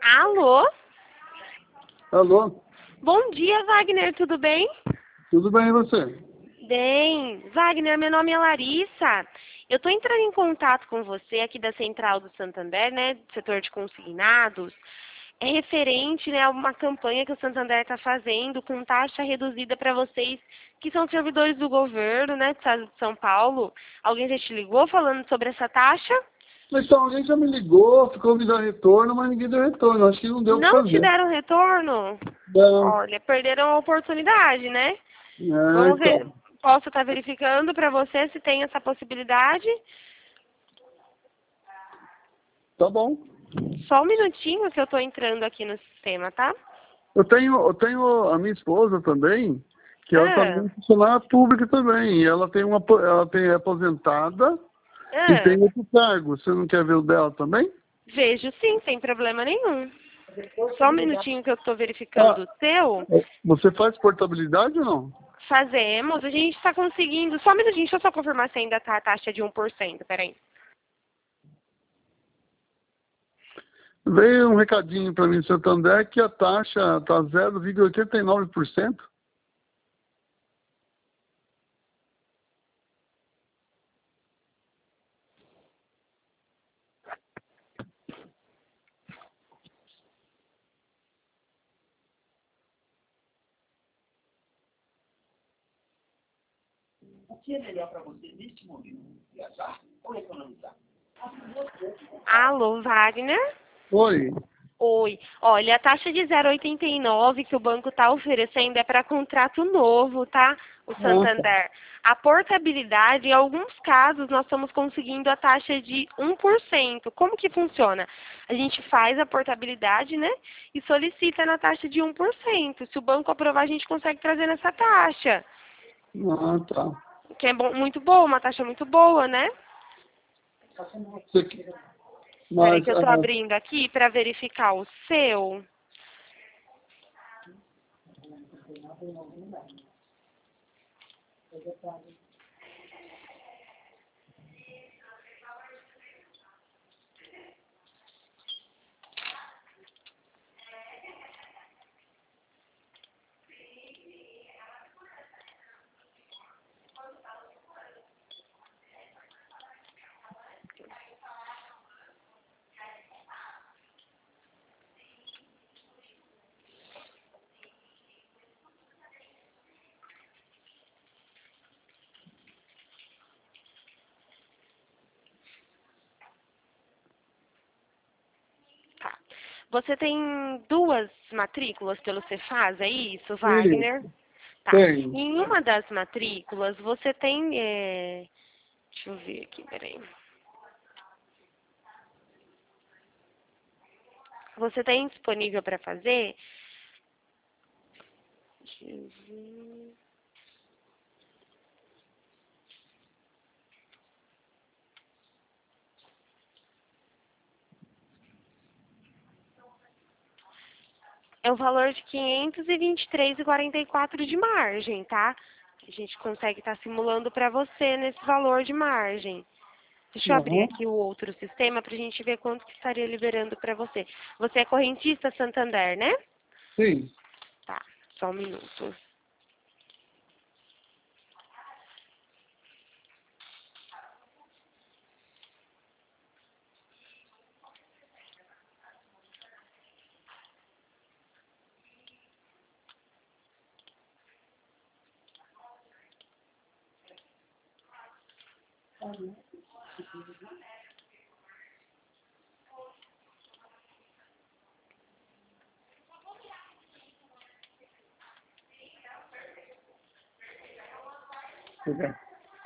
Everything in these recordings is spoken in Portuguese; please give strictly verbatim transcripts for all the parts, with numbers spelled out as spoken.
Alô? Alô? Bom dia, Wagner, tudo bem? Tudo bem e você? Bem. Wagner, meu nome é Larissa. Eu estou entrando em contato com você aqui da Central do Santander, né, do setor de consignados. É referente, né, a uma campanha que o Santander está fazendo com taxa reduzida para vocês que são servidores do governo, né, do estado de São Paulo. Alguém já te ligou falando sobre essa taxa? Então, alguém já me ligou, ficou me dando retorno, mas ninguém deu retorno. Acho que não deu o que Não te fazer. deram retorno? Não. Olha, perderam a oportunidade, né? É, Vamos ver, então. posso estar verificando para você se tem essa possibilidade. Tá bom. Só um minutinho que eu estou entrando aqui no sistema, tá? Eu tenho, eu tenho a minha esposa também, que ela Ah, também é funcionária pública também. E ela tem uma apo- ela tem é aposentada e ah, tem outro cargo. Você não quer ver o dela também? vejo sim, sem problema nenhum. Só um minutinho que eu estou Ah, verificando o seu. você faz portabilidade ou não? Fazemos, a gente está conseguindo. Só um minutinho, deixa eu só confirmar se ainda tá a taxa de um por cento. Peraí. Veio um recadinho para mim do Santander que a taxa está zero vírgula oitenta e nove por cento. Alô, Wagner? Oi. Oi. Olha, a taxa de zero vírgula oitenta e nove que o banco está oferecendo é para contrato novo, tá? O Ah, tá. Santander. A portabilidade, em alguns casos, nós estamos conseguindo a taxa de um por cento. Como que funciona? A gente faz a portabilidade, né? E solicita na taxa de um por cento. Se o banco aprovar, a gente consegue trazer nessa taxa. Ah, tá. Que é bom- muito boa, uma taxa muito boa, né? Você que- Peraí Mas, que eu estou ah, abrindo aqui para verificar o seu. Tá. Você tem duas matrículas pelo Cefaz, é isso, Wagner? isso, Tá. tem. Em uma das matrículas, você tem... é, Deixa eu ver aqui, peraí. Você tem disponível para fazer? Deixa eu ver. É o valor de quinhentos e vinte e três reais e quarenta e quatro de margem, tá? A gente consegue estar simulando para você nesse valor de margem. Deixa eu abrir Aham. aqui o outro sistema para a gente ver quanto que estaria liberando para você. Você é correntista Santander, né? Sim. Tá, só um minuto. Obrigado.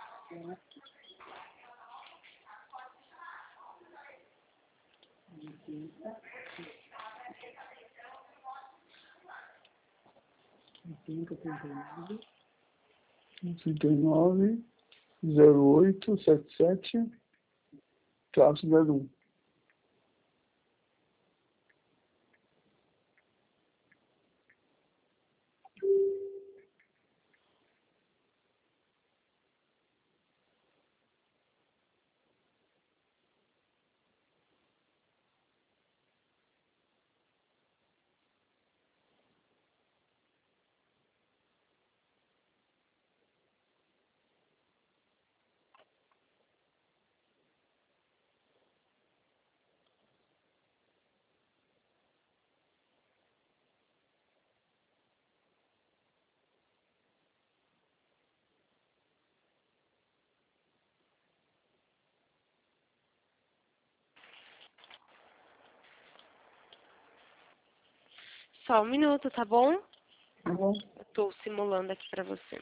trinta e nove, zero oito, setenta e sete, traço zero um. Só um minuto, tá bom? Tá bom. Eu tô simulando aqui pra você.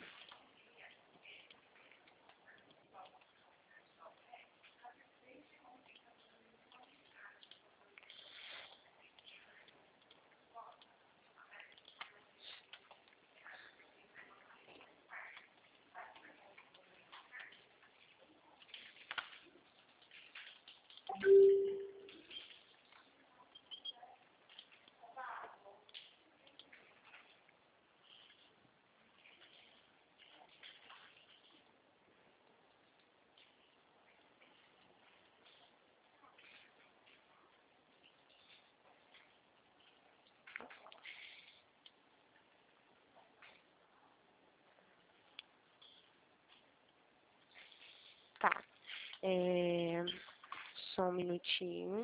Tá. É... Só um minutinho.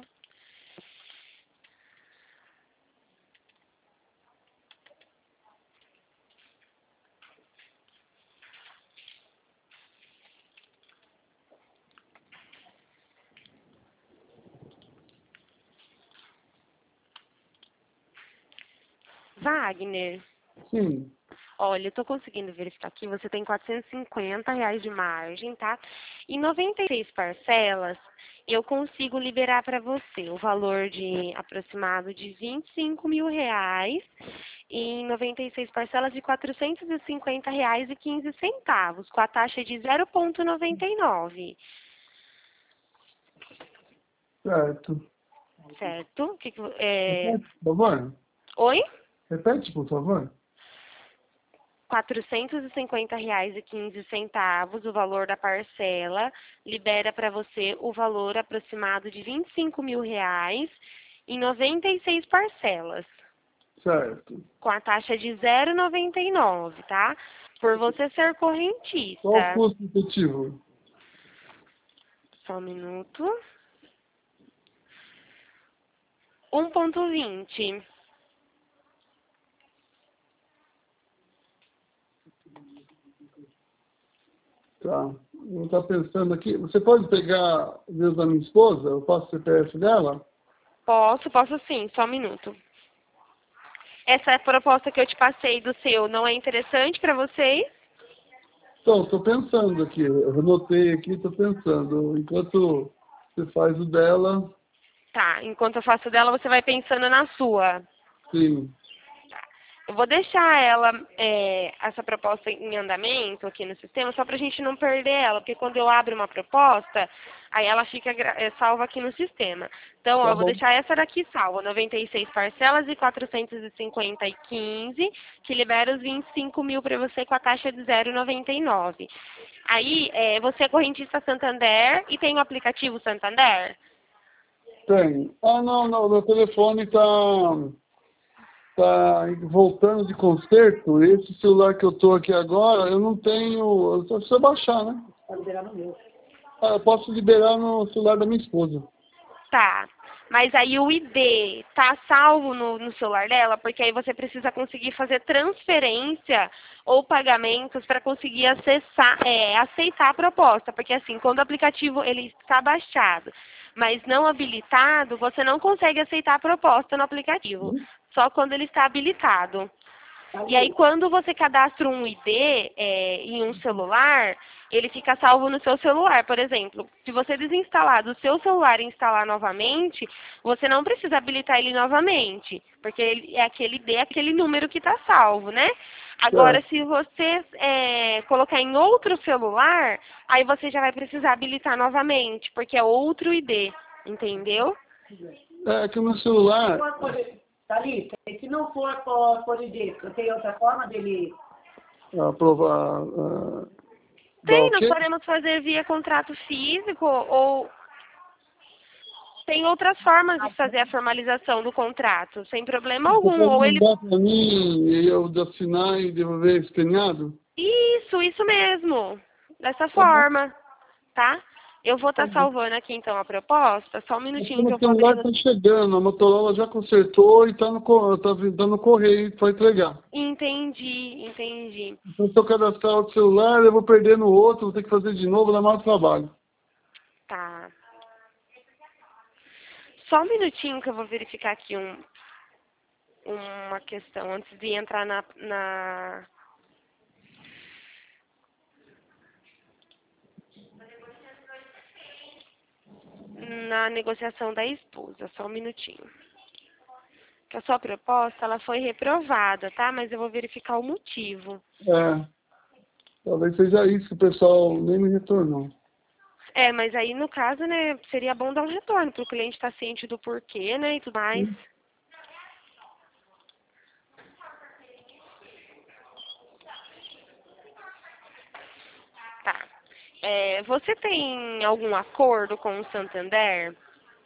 Wagner, Sim. olha, eu tô conseguindo verificar aqui, você tem quatrocentos e cinquenta reais de margem, tá? Em noventa e seis parcelas, eu consigo liberar para você o valor de aproximado de vinte e cinco mil reais em noventa e seis parcelas de quatrocentos e cinquenta reais e quinze centavos, com a taxa de zero vírgula noventa e nove, Certo. certo? Que que, vo- é... Repete, por favor. Oi? Repete, por favor. quatrocentos e cinquenta reais e quinze centavos, o valor da parcela, libera para você o valor aproximado de vinte e cinco mil reais em noventa e seis parcelas, Certo. com a taxa de zero vírgula noventa e nove, tá? Por você ser Qual o correntista. custo efetivo? Só um minuto. um ponto vinte. Tá. Eu estou pensando aqui. Você pode pegar o Deus da minha esposa? Eu passo o C P F dela? Posso, posso sim, só um minuto. Essa proposta que eu te passei do seu não é interessante para vocês? Então, estou pensando aqui. Eu anotei aqui, estou pensando. Enquanto você faz o dela, Tá, enquanto eu faço dela, você vai pensando na sua. sim. Eu vou deixar ela, é, essa proposta em andamento aqui no sistema, só para a gente não perder ela, porque quando eu abro uma proposta, aí ela fica gra- é, salva aqui no sistema. Então, ó, Tá eu vou bom. deixar essa daqui salva, noventa e seis parcelas e quatrocentos e cinquenta e quinze, que libera os vinte e cinco mil para você com a taxa de zero vírgula noventa e nove. Aí, é, você é correntista Santander e tem o aplicativo Santander? Tem. Ah, não, não. Meu telefone está tá voltando de conserto. Esse celular que eu estou aqui agora, eu não tenho. Eu só preciso baixar, né? Pode liberar no meu. Ah, eu posso liberar no celular da minha esposa. Tá. Mas aí o I D tá salvo no, no celular dela, porque aí você precisa conseguir fazer transferência ou pagamentos para conseguir acessar, é, aceitar a proposta. Porque assim, quando o aplicativo ele está baixado, mas não habilitado, você não consegue aceitar a proposta no aplicativo. Só quando ele está habilitado. E aí, quando você cadastra um I D é, em um celular, ele fica salvo no seu celular. Por exemplo, se você desinstalar do seu celular e instalar novamente, você não precisa habilitar ele novamente, porque ele, é aquele I D, é aquele número que está salvo, né? Agora, Certo. se você é, colocar em outro celular, aí você já vai precisar habilitar novamente, porque é outro I D, entendeu? É que o meu celular. Thalita, e se não for por, por I D, tem outra forma dele... Aprovar. Uh, dar Tem, o nós quê? podemos fazer via contrato físico ou tem outras formas de fazer a formalização do contrato, sem problema Você algum. pode Ou ele. mandar para mim e eu de assinar e devolver escaneado? Isso, isso mesmo. Dessa Tá bom. forma, tá? Eu vou Tá estar bom. salvando aqui então a proposta. Só um Porque minutinho que meu eu vou abrir celular no. está chegando, a Motorola já consertou e está no, co- tá vindo- tá no correio para entregar. Entendi, entendi. Então, se eu cadastrar outro celular, eu vou perder no outro, vou ter que fazer de novo, dá mais trabalho. Tá. Só um minutinho que eu vou verificar aqui um, uma questão antes de entrar na, na... na negociação da esposa. Só um minutinho. Que a sua proposta, ela foi reprovada, tá? Mas eu vou verificar o motivo. É, talvez seja isso, o pessoal nem me retornou. É, mas aí no caso, né, seria bom dar um retorno para o cliente estar ciente do porquê, né, e tudo mais. Sim. Tá. É, você tem algum acordo com o Santander?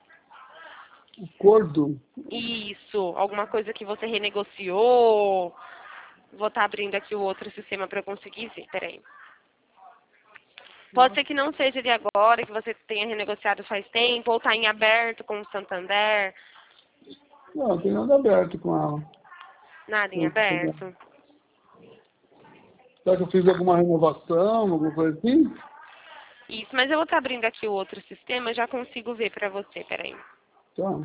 Acordo? Isso, alguma coisa que você renegociou? Vou estar abrindo aqui o outro sistema para eu conseguir ver, peraí. Pode ser que não seja de agora, que você tenha renegociado faz tempo, ou está em aberto com o Santander. Não, não tem nada aberto com ela. Nada em aberto? Será que eu fiz alguma renovação, alguma coisa assim? Isso, mas eu vou estar abrindo aqui o outro sistema, já consigo ver para você, peraí. Tá.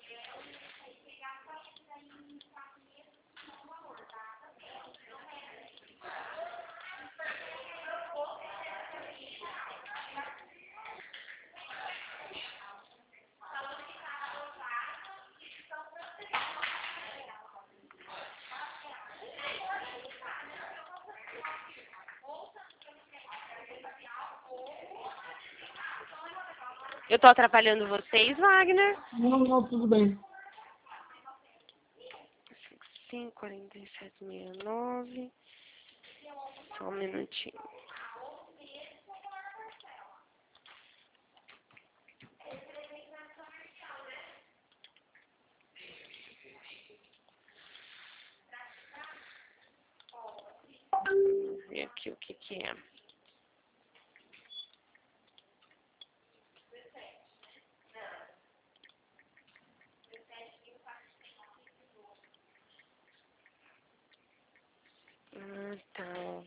Eu estou atrapalhando vocês, Wagner? Não, não, tudo bem. cinco, quarenta e sete, sessenta e nove. Só um minutinho. Vamos ver aqui o que que é. Ah, tá.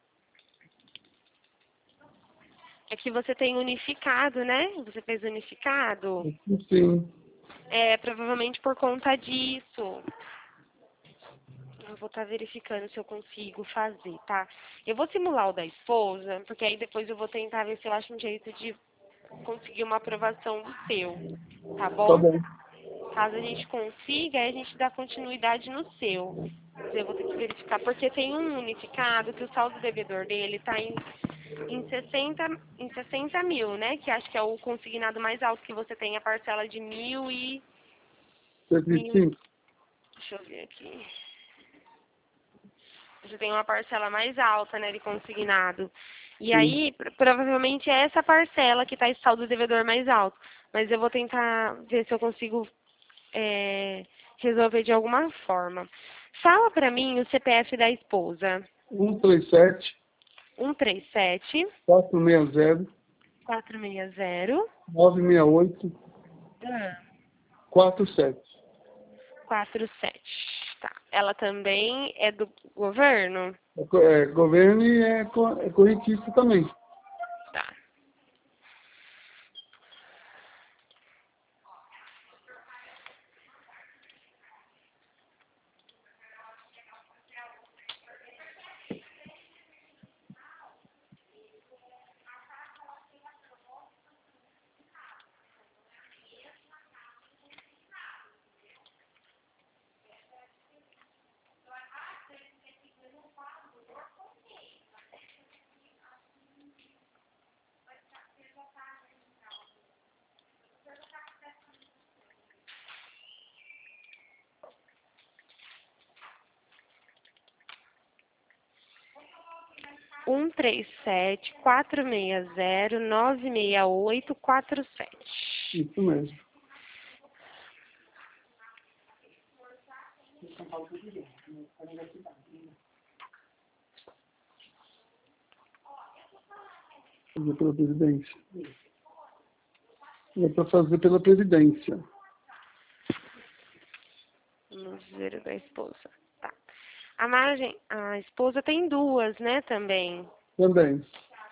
É que você tem unificado, né? Você fez unificado. Sim. É, provavelmente por conta disso. Eu vou estar verificando se eu consigo fazer, tá? Eu vou simular o da esposa, porque aí depois eu vou tentar ver se eu acho um jeito de conseguir uma aprovação do seu, tá bom? Tá bom. Caso a gente consiga, aí a gente dá continuidade no seu. Mas eu vou ter que verificar, porque tem um unificado que o saldo devedor dele está em, em, sessenta, em sessenta mil, né? Que acho que é o consignado mais alto que você tem, a parcela de mil e... cento e mil, cinco. deixa eu ver aqui. Você tem uma parcela mais alta, né, de consignado. E Sim. aí, pr- provavelmente é essa parcela que está em saldo devedor mais alto. Mas eu vou tentar ver se eu consigo é, resolver de alguma forma. Fala pra mim o C P F da esposa. um três sete, um três sete, quatro seis zero, quatro seis zero, nove seis oito, quatro sete. quatro sete. Tá. Ela também é do governo? É, co- é governo e é, co- é correntista também. Tá. um três sete, quatro seis zero, nove seis oito, quatro sete. Isso mesmo. Fazer pela Previdência. É para fazer pela Previdência. No zero da esposa. Tá. A margem, a esposa tem duas, né, também. Também.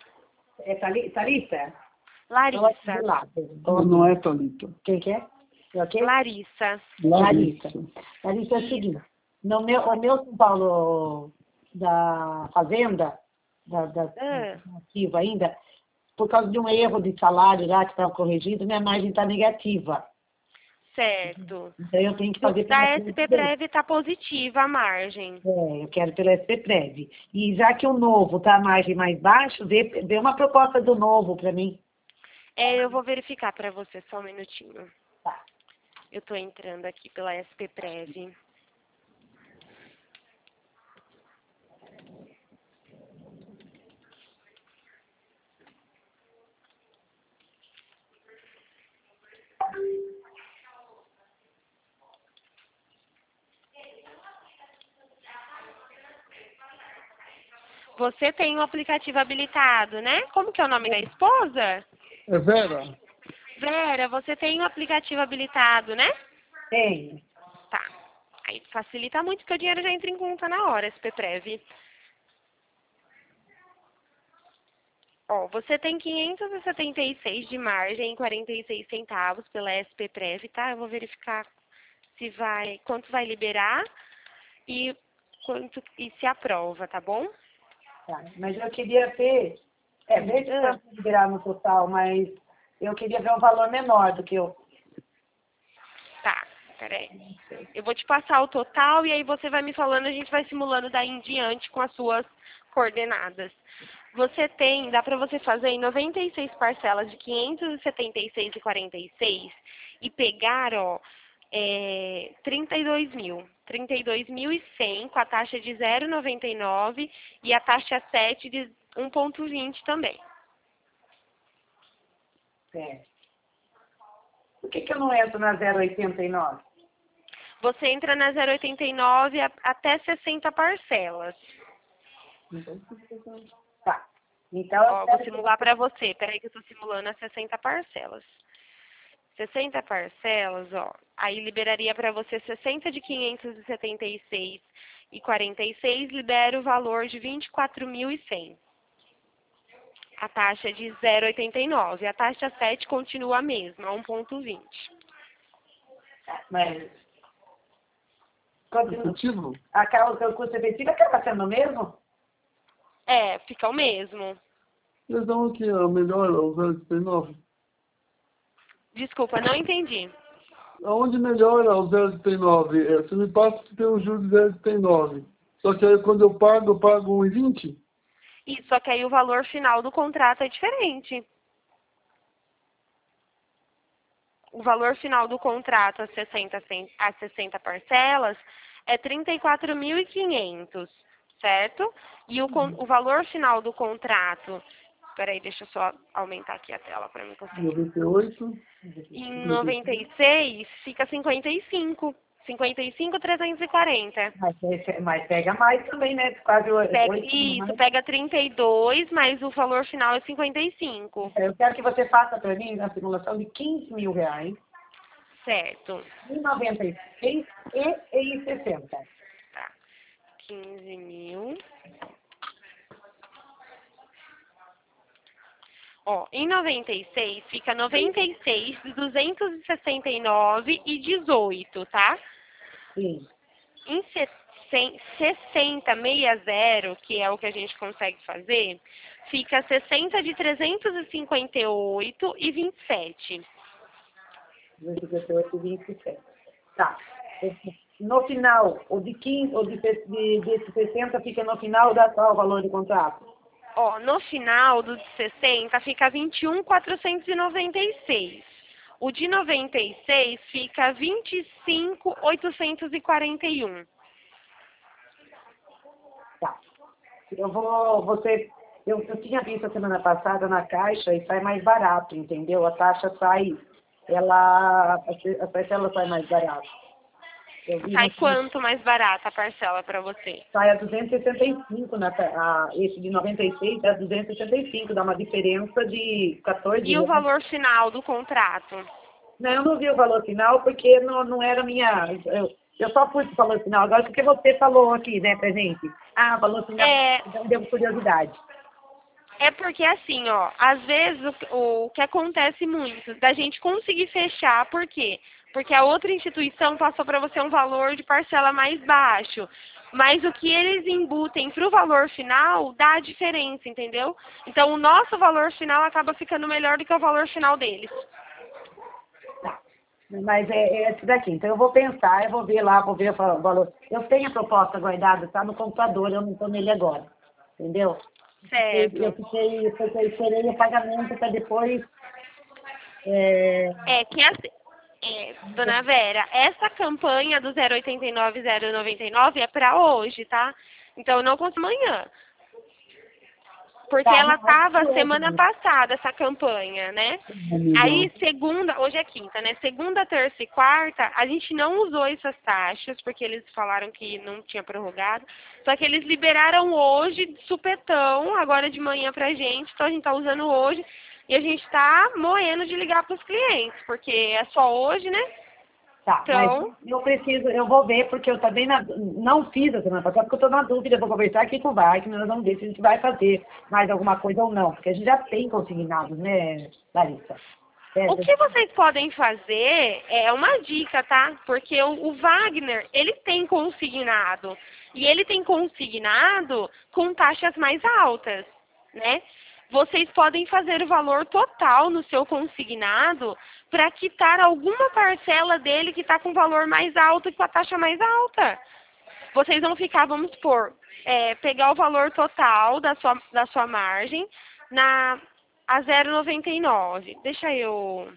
É Thali- Thalita? Larissa. Do lado. Não, não é, Thalita. Quem que é? Ok? Larissa. Larissa. Larissa, é o seguinte, no meu, o meu São Paulo da Fazenda, da, da Ah. ativa ainda, por causa de um erro de salário lá que estava corrigido, minha margem está negativa. Certo. Então eu tenho que fazer Da pela S P Prev está positiva a margem. É, eu quero pela S P Prev. E já que o novo está a margem mais baixo, dê, dê uma proposta do novo para mim. É, eu vou verificar para você, só um minutinho. Tá. Eu estou entrando aqui pela S P Prev. Você tem o aplicativo habilitado, né? Como que é o nome da esposa? É Vera? Vera, você tem o aplicativo habilitado, né? Tem. Tá. Aí facilita muito, porque o dinheiro já entra em conta na hora, S P Prev. Ó, você tem quinhentos e setenta e seis de margem e quarenta e seis centavos pela S P Prev, tá? Eu vou verificar se vai, quanto vai liberar e quanto e se aprova, tá bom? Tá. Mas eu queria ter... É, veja Ah. quanto liberar no total, mas eu queria ver um valor menor do que eu... Tá, peraí. Eu vou te passar o total e aí você vai me falando, a gente vai simulando daí em diante com as suas coordenadas. Você tem, dá para você fazer em noventa e seis parcelas de quinhentos e setenta e seis reais e quarenta e seis centavos e pegar, ó, é, trinta e dois mil. trinta e dois mil e cem com a taxa de zero vírgula noventa e nove e a taxa sete de um vírgula vinte também. É. Por que que eu não entro na zero vírgula oitenta e nove? Você entra na zero vírgula oitenta e nove a- até sessenta parcelas. Tá. Então, eu Ó, vou quero que simular para você. Peraí que eu estou simulando as sessenta parcelas. sessenta parcelas, ó. Aí liberaria para você sessenta de quinhentos e setenta e seis e quarenta e seis, libera o valor de vinte e quatro mil e cem. A taxa de zero vírgula oitenta e nove. A taxa sete continua a mesma, um vírgula vinte. Mas... Continua. Efetivo? A causa, o custo efetivo acaba sendo o mesmo? É, fica o mesmo. Eles dão aqui a melhor, o zero vírgula setenta e nove. Desculpa, não entendi. Aonde melhora o zero vírgula setenta e nove? É, você me passa que tem um juros de zero vírgula setenta e nove. Só que aí quando eu pago, eu pago um vírgula vinte? E, só que aí o valor final do contrato é diferente. O valor final do contrato a sessenta, cen- a sessenta parcelas é trinta e quatro mil e quinhentos, certo? E o, con- o valor final do contrato... Peraí, deixa eu só aumentar aqui a tela para mim conseguir. noventa e oito. Em noventa e seis fica cinquenta e cinco. cinquenta e cinco, trezentos e quarenta. Mas, esse- mas pega mais também, né? Quase oito Pega, mil isso, mais. pega trinta e dois, mas o valor final é cinquenta e cinco. Eu quero que você faça para mim a simulação de quinze mil reais, Certo. em noventa e seis e em sessenta. Tá. quinze mil. Ó, em noventa e seis fica noventa e seis, duzentos e sessenta e nove e dezoito, tá? Sim. Em sessenta, sessenta, que é o que a gente consegue fazer, fica sessenta de trezentos e cinquenta e oito e vinte e sete. duzentos e cinquenta e oito e vinte e sete. Tá. No final, o de quinze, o de, de, de sessenta fica no final, dá qual o valor do contrato? Ó, no final do de sessenta fica vinte e um mil quatrocentos e noventa e seis. O de noventa e seis fica vinte e cinco mil oitocentos e quarenta e um. Tá. Eu vou, você, eu, eu tinha visto a semana passada na Caixa e sai mais barato, entendeu? A taxa sai, ela, a parcela sai mais barato. Eu vi Sai no- quanto mais barata a parcela para você? sai a duzentos e sessenta e cinco, na, a, esse de noventa e seis é duzentos e sessenta e cinco, dá uma diferença de quatorze E o reais. valor final do contrato? Não, eu não vi o valor final porque não, não era minha. Eu, eu só pus o valor final agora porque você falou aqui, né, pra gente. Ah, valor final, É, então deu curiosidade. é porque assim, ó, às vezes o, o que acontece muito, da gente conseguir fechar, por quê? porque a outra instituição passou para você um valor de parcela mais baixo. Mas o que eles embutem para o valor final dá a diferença, entendeu? Então, o nosso valor final acaba ficando melhor do que o valor final deles. Tá. Mas é, é esse daqui. Então, eu vou pensar, eu vou ver lá, vou ver o valor. Eu tenho a proposta guardada, tá no computador, eu não estou nele agora. Entendeu? Certo. Eu, eu fiquei, eu esperei o pagamento para depois... É... é que assim... É, dona Vera, essa campanha do zero oitenta e nove, zero noventa e nove é para hoje, tá? Então, não consigo amanhã. Porque Tá, ela não, estava é semana hoje. passada, essa campanha, né? Aí, segunda, hoje é quinta, né? Segunda, terça e quarta, a gente não usou essas taxas, porque eles falaram que não tinha prorrogado. Só que eles liberaram hoje, de supetão, agora de manhã pra gente. Então, a gente tá usando hoje. E a gente tá moendo de ligar pros clientes, porque é só hoje, né? Tá, Então... mas eu preciso, eu vou ver, porque eu também na, não fiz a semana passada, porque eu estou na dúvida, eu vou conversar aqui com o Wagner, nós vamos ver se a gente vai fazer mais alguma coisa ou não, porque a gente já tem consignados, né, Larissa? É, O que vocês podem fazer é uma dica, tá? Porque o, o Wagner, ele tem consignado. E ele tem consignado com taxas mais altas, né? Vocês podem fazer o valor total no seu consignado para quitar alguma parcela dele que está com valor mais alto e com a taxa mais alta. Vocês vão ficar, vamos supor, é, pegar o valor total da sua, da sua margem na, a zero vírgula noventa e nove. Deixa eu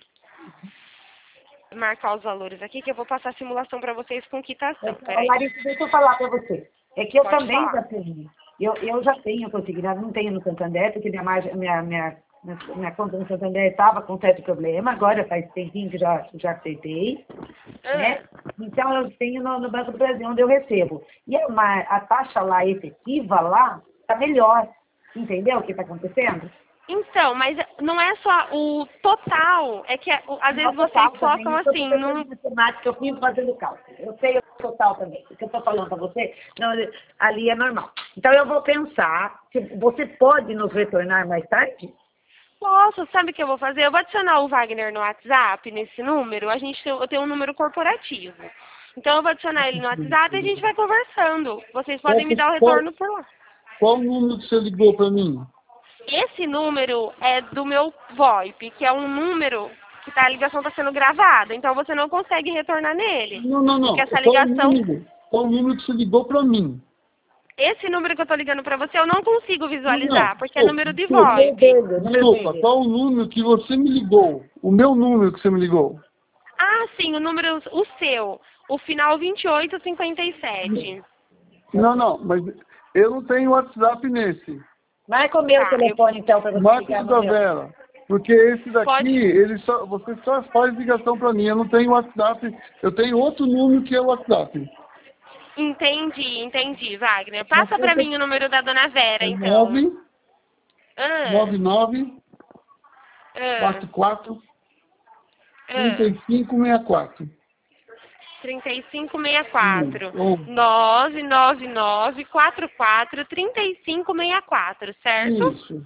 marcar os valores aqui, que eu vou passar a simulação para vocês com quitação. Peraí. Larissa, deixa eu falar para você. É que eu Pode também falar. já tenho. Eu, eu já tenho consignado, não tenho no Santander, porque minha, margem, minha, minha, minha conta no Santander estava com certo problema, agora faz tempinho que já, já aceitei. Ah. Né? Então, eu tenho no, no Banco do Brasil, onde eu recebo. E a, mar- a taxa lá efetiva, lá, está melhor. Entendeu o que está acontecendo? Então, mas não é só o total, é que o- às vezes vocês colocam assim, no... matemática, eu fiz fazendo cálculo. Eu sei o total também. O que eu estou falando para você, não, ali é normal. Então, eu vou pensar, se você pode nos retornar mais tarde? Posso, sabe o que eu vou fazer? Eu vou adicionar o Wagner no WhatsApp, nesse número, a gente tem, eu tenho um número corporativo. Então, eu vou adicionar ele no WhatsApp e a gente vai conversando. Vocês podem me dar o retorno por lá. Qual o número que você ligou para mim? Esse número é do meu VoIP, que é um número que tá, a ligação está sendo gravada, então você não consegue retornar nele. Não, não, não. Porque essa Qual o ligação... número? Qual o número que você ligou para mim? Esse número que eu tô ligando para você, eu não consigo visualizar, Não, porque é número de desculpa, VoIP. Desculpa, qual o número que você me ligou? O meu número que você me ligou? Ah, sim, o número, o seu, o final vinte e oito cinquenta e sete. Não, não, mas eu não tenho WhatsApp nesse. Marca o meu Tá, telefone, então, para você Marca ligar o no da meu. Vera. Porque esse daqui, Pode. ele só, você só faz ligação para mim. Eu não tenho WhatsApp. Eu tenho outro número que é o WhatsApp. Entendi, entendi, Wagner. Passa para mim o número da dona Vera, É então. nove Ah, nove nove ah, quatro quatro ah. trinta e cinco sessenta e quatro. trinta e cinco sessenta e quatro. Hum, nove nove nove quatro quatro trinta e cinco sessenta e quatro, certo? Isso.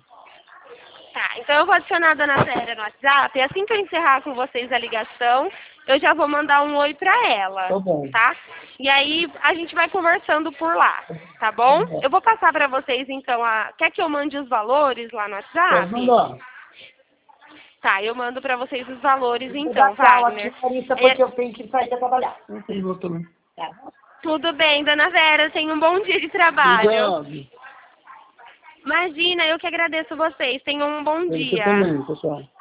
Tá, então eu vou adicionar a dona Vera no WhatsApp e assim que eu encerrar com vocês a ligação, eu já vou mandar um oi pra ela, Tá bom. tá? E aí a gente vai conversando por lá, tá bom? Tá bom. Eu vou passar pra vocês então a... Quer que eu mande os valores lá no Pode WhatsApp? mandar. Tá, eu mando pra vocês os valores Vou então, dar tchau Wagner. aqui, Larissa, É, porque eu tenho que sair para trabalhar. Eu tenho outro também. Tá. tudo bem, dona Vera, tenha um bom dia de trabalho. Obrigado. Imagina, eu que agradeço vocês. Tenham um bom Você dia. também, pessoal.